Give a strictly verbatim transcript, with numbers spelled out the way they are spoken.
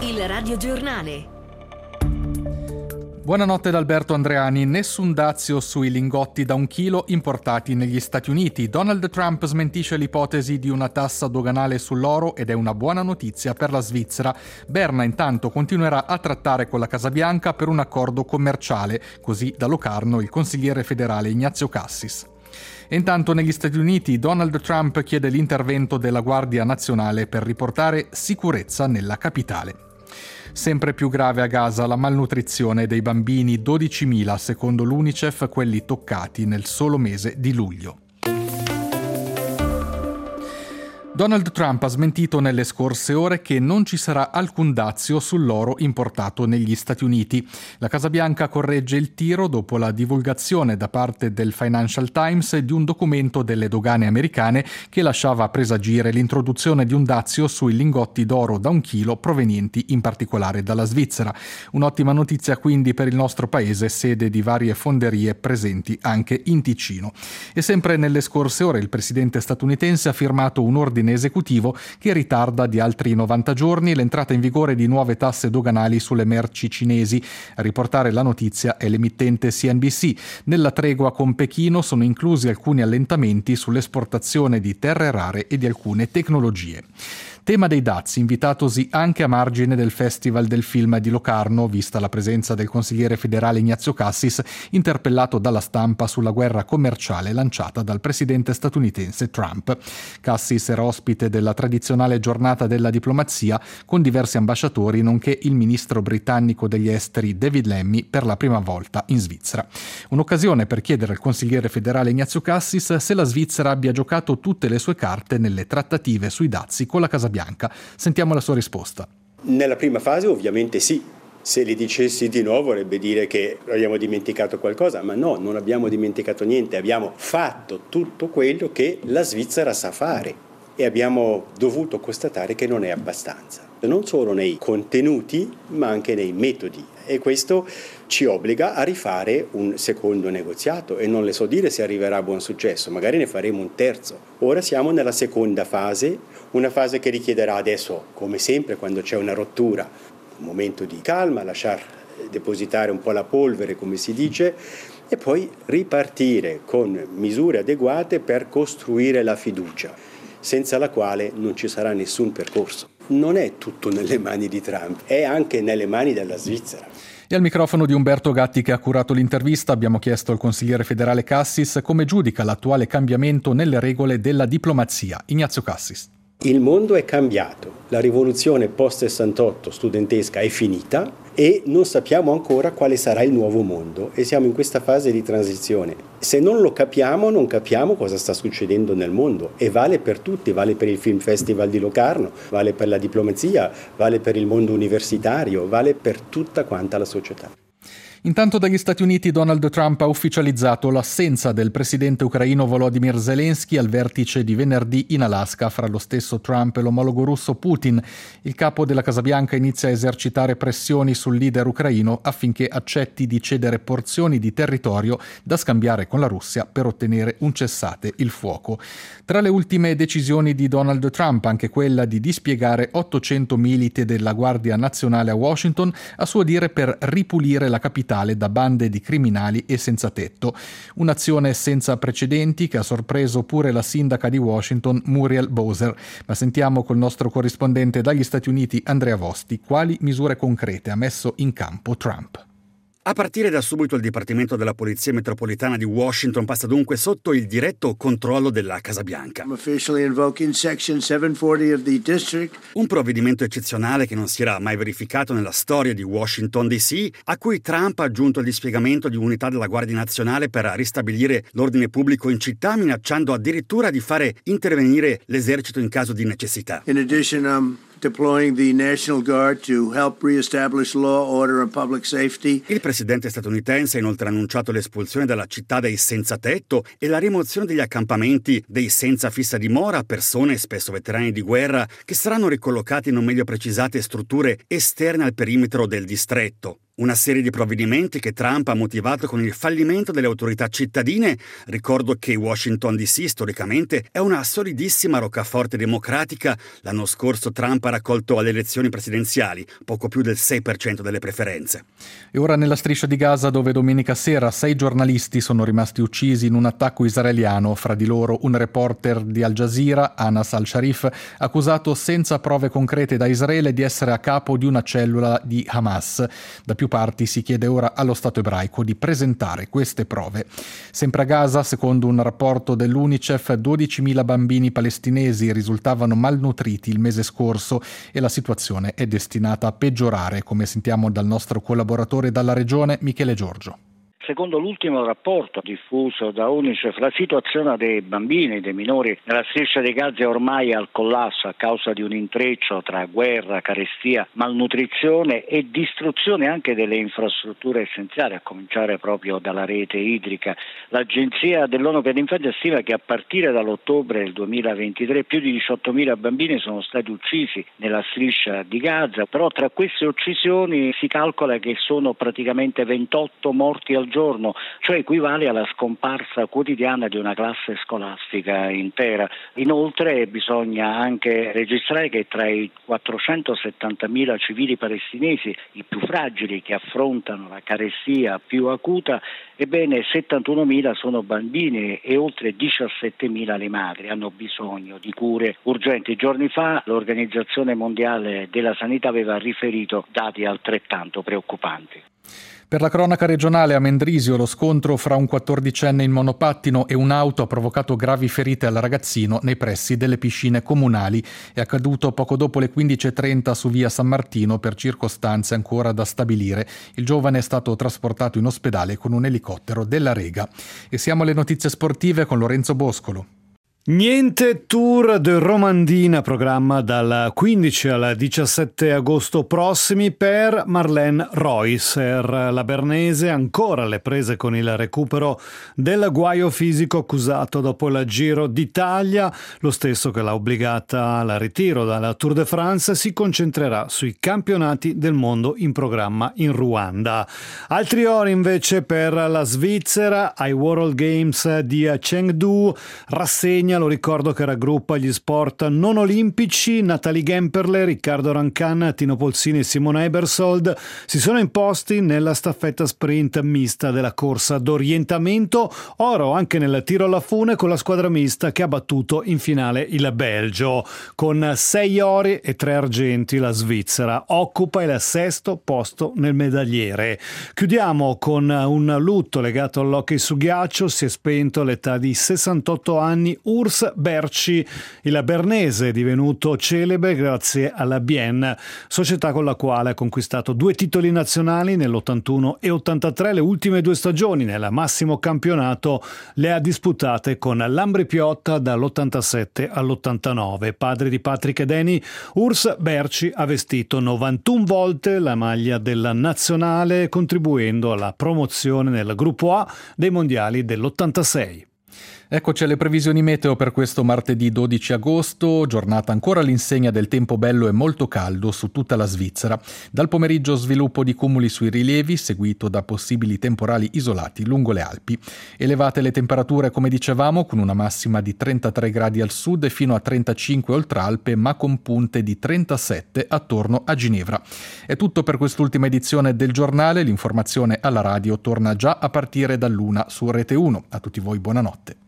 Il radiogiornale. Buonanotte da Alberto Andreani. Nessun dazio sui lingotti da un chilo importati negli Stati Uniti. Donald Trump smentisce l'ipotesi di una tassa doganale sull'oro ed è una buona notizia per la Svizzera. Berna intanto continuerà a trattare con la Casa Bianca per un accordo commerciale, così da Locarno il consigliere federale Ignazio Cassis. E intanto negli Stati Uniti Donald Trump chiede l'intervento della Guardia Nazionale per riportare sicurezza nella capitale. Sempre più grave a Gaza la malnutrizione dei bambini, dodicimila secondo l'UNICEF quelli toccati nel solo mese di luglio. Donald Trump ha smentito nelle scorse ore che non ci sarà alcun dazio sull'oro importato negli Stati Uniti. La Casa Bianca corregge il tiro dopo la divulgazione da parte del Financial Times di un documento delle dogane americane che lasciava presagire l'introduzione di un dazio sui lingotti d'oro da un chilo provenienti in particolare dalla Svizzera. Un'ottima notizia quindi per il nostro paese, sede di varie fonderie presenti anche in Ticino. E sempre nelle scorse ore il presidente statunitense ha firmato un ordine esecutivo che ritarda di altri novanta giorni l'entrata in vigore di nuove tasse doganali sulle merci cinesi. A riportare la notizia è l'emittente C N B C. Nella tregua con Pechino sono inclusi alcuni allentamenti sull'esportazione di terre rare e di alcune tecnologie. Tema dei dazi, invitatosi anche a margine del Festival del Film di Locarno, vista la presenza del consigliere federale Ignazio Cassis, interpellato dalla stampa sulla guerra commerciale lanciata dal presidente statunitense Trump. Cassis era ospite della tradizionale giornata della diplomazia con diversi ambasciatori, nonché il ministro britannico degli esteri David Lammy per la prima volta in Svizzera. Un'occasione per chiedere al consigliere federale Ignazio Cassis se la Svizzera abbia giocato tutte le sue carte nelle trattative sui dazi con la Casa Bianca. Sentiamo la sua risposta. Nella prima fase ovviamente sì. Se li dicessi di nuovo vorrebbe dire che abbiamo dimenticato qualcosa, ma no, non abbiamo dimenticato niente, abbiamo fatto tutto quello che la Svizzera sa fare e abbiamo dovuto constatare che non è abbastanza, non solo nei contenuti ma anche nei metodi, e questo ci obbliga a rifare un secondo negoziato e non le so dire se arriverà a buon successo, magari ne faremo un terzo. Ora siamo nella seconda fase, una fase che richiederà adesso, come sempre quando c'è una rottura, un momento di calma, lasciar depositare un po' la polvere, come si dice, e poi ripartire con misure adeguate per costruire la fiducia, senza la quale non ci sarà nessun percorso. Non è tutto nelle mani di Trump, è anche nelle mani della Svizzera. E al microfono di Umberto Gatti, che ha curato l'intervista, abbiamo chiesto al consigliere federale Cassis come giudica l'attuale cambiamento nelle regole della diplomazia. Ignazio Cassis. Il mondo è cambiato, la rivoluzione post sessantotto studentesca è finita e non sappiamo ancora quale sarà il nuovo mondo e siamo in questa fase di transizione. Se non lo capiamo, non capiamo cosa sta succedendo nel mondo, e vale per tutti, vale per il Film Festival di Locarno, vale per la diplomazia, vale per il mondo universitario, vale per tutta quanta la società. Intanto dagli Stati Uniti Donald Trump ha ufficializzato l'assenza del presidente ucraino Volodymyr Zelensky al vertice di venerdì in Alaska fra lo stesso Trump e l'omologo russo Putin. Il capo della Casa Bianca inizia a esercitare pressioni sul leader ucraino affinché accetti di cedere porzioni di territorio da scambiare con la Russia per ottenere un cessate il fuoco. Tra le ultime decisioni di Donald Trump anche quella di dispiegare ottocento militi della Guardia Nazionale a Washington, a suo dire per ripulire la capitale da bande di criminali e senza tetto. Un'azione senza precedenti che ha sorpreso pure la sindaca di Washington, Muriel Bowser. Ma sentiamo col nostro corrispondente dagli Stati Uniti, Andrea Vosti, quali misure concrete ha messo in campo Trump. A partire da subito il Dipartimento della Polizia Metropolitana di Washington passa dunque sotto il diretto controllo della Casa Bianca. Un provvedimento eccezionale che non si era mai verificato nella storia di Washington D C, a cui Trump ha aggiunto il dispiegamento di unità della Guardia Nazionale per ristabilire l'ordine pubblico in città, minacciando addirittura di fare intervenire l'esercito in caso di necessità. In addition, um... deploying the National Guard to help reestablish law, order and public safety. Il presidente statunitense ha inoltre annunciato l'espulsione dalla città dei senza tetto e la rimozione degli accampamenti dei senza fissa dimora, persone, spesso veterani di guerra, che saranno ricollocati in non meglio precisate strutture esterne al perimetro del distretto. Una serie di provvedimenti che Trump ha motivato con il fallimento delle autorità cittadine. Ricordo che Washington D C storicamente è una solidissima roccaforte democratica. L'anno scorso Trump ha raccolto alle elezioni presidenziali poco più del sei per cento delle preferenze. E ora nella striscia di Gaza, dove domenica sera sei giornalisti sono rimasti uccisi in un attacco israeliano, fra di loro un reporter di Al Jazeera, Anas al-Sharif, accusato senza prove concrete da Israele di essere a capo di una cellula di Hamas. Da più parti si chiede ora allo Stato ebraico di presentare queste prove. Sempre a Gaza, secondo un rapporto dell'UNICEF, dodicimila bambini palestinesi risultavano malnutriti il mese scorso e la situazione è destinata a peggiorare, come sentiamo dal nostro collaboratore dalla regione Michele Giorgio. Secondo l'ultimo rapporto diffuso da UNICEF, la situazione dei bambini e dei minori nella striscia di Gaza è ormai al collasso a causa di un intreccio tra guerra, carestia, malnutrizione e distruzione anche delle infrastrutture essenziali, a cominciare proprio dalla rete idrica. L'Agenzia dell'ONU per l'infanzia stima che a partire dall'ottobre del duemilaventitré più di diciottomila bambini sono stati uccisi nella striscia di Gaza, però tra queste uccisioni si calcola che sono praticamente ventotto morti al giorno, cioè equivale alla scomparsa quotidiana di una classe scolastica intera. Inoltre bisogna anche registrare che tra i quattrocentosettantamila civili palestinesi, i più fragili che affrontano la carestia più acuta, ebbene settantunomila sono bambini e oltre diciassettemila le madri hanno bisogno di cure urgenti. Giorni fa l'Organizzazione Mondiale della Sanità aveva riferito dati altrettanto preoccupanti. Per la cronaca regionale, a Mendrisio lo scontro fra un quattordicenne in monopattino e un'auto ha provocato gravi ferite al ragazzino nei pressi delle piscine comunali. È accaduto poco dopo le quindici e trenta su via San Martino per circostanze ancora da stabilire. Il giovane è stato trasportato in ospedale con un elicottero della Rega. E siamo alle notizie sportive con Lorenzo Boscolo. Niente Tour de Romandina, programma dal quindici al diciassette agosto prossimi per Marlene Reusser. La bernese ancora alle prese con il recupero del guaio fisico accusato dopo il Giro d'Italia, lo stesso che l'ha obbligata al ritiro dalla Tour de France. Si concentrerà sui campionati del mondo in programma in Ruanda. Altri ori invece per la Svizzera ai World Games di Chengdu, rassegna, lo ricordo, che raggruppa gli sport non olimpici. Natalie Gemperle, Riccardo Rancan, Tino Polsini e Simona Ebersold si sono imposti nella staffetta sprint mista della corsa d'orientamento. Oro anche nel tiro alla fune con la squadra mista che ha battuto in finale il Belgio. Con sei ori e tre argenti la Svizzera occupa il sesto posto nel medagliere. Chiudiamo con un lutto legato all'hockey su ghiaccio. Si è spento all'età di sessantotto anni Urs Berci, il bernese divenuto celebre grazie alla Bienne, società con la quale ha conquistato due titoli nazionali nell'ottantuno e ottantatré. Le ultime due stagioni nel massimo campionato le ha disputate con l'Ambri Piotta dall'ottantasette all'ottantanove. Padre di Patrick e Danny, Urs Berci ha vestito novantuno volte la maglia della nazionale, contribuendo alla promozione nel gruppo A dei mondiali dell'ottantasei. Eccoci alle previsioni meteo per questo martedì dodici agosto, giornata ancora all'insegna del tempo bello e molto caldo su tutta la Svizzera. Dal pomeriggio sviluppo di cumuli sui rilievi, seguito da possibili temporali isolati lungo le Alpi. Elevate le temperature, come dicevamo, con una massima di trentatré gradi al sud e fino a trentacinque oltre Alpe, ma con punte di trentasette attorno a Ginevra. È tutto per quest'ultima edizione del giornale. L'informazione alla radio torna già a partire dall'una su Rete uno. A tutti voi buonanotte.